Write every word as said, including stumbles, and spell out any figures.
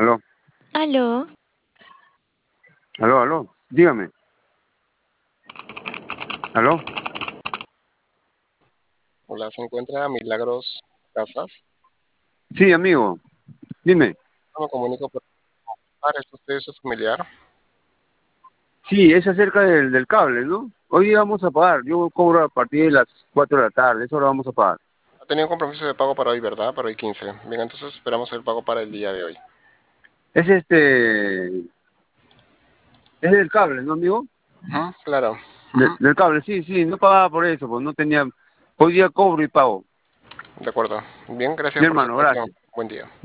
Aló, Aló, aló, aló, dígame. Aló, Hola, ¿se encuentra Milagros Casas? sí, amigo, dime. No me comunico por para ¿es usted su familiar? Sí, es acerca del, del cable, ¿no? Hoy día vamos a pagar, yo cobro a partir de las cuatro de la tarde, eso lo vamos a pagar. Ha tenido un compromiso de pago para hoy, ¿verdad? Para hoy quince. Bien, entonces esperamos el pago para el día de hoy. Es este, es del cable, ¿no, amigo? Ujú, claro. De- Ujú, del cable, sí, sí, no pagaba por eso, pues no tenía, hoy día cobro y pago. de acuerdo. Bien, Mi gracias por su hermano, atención. gracias. Buen día.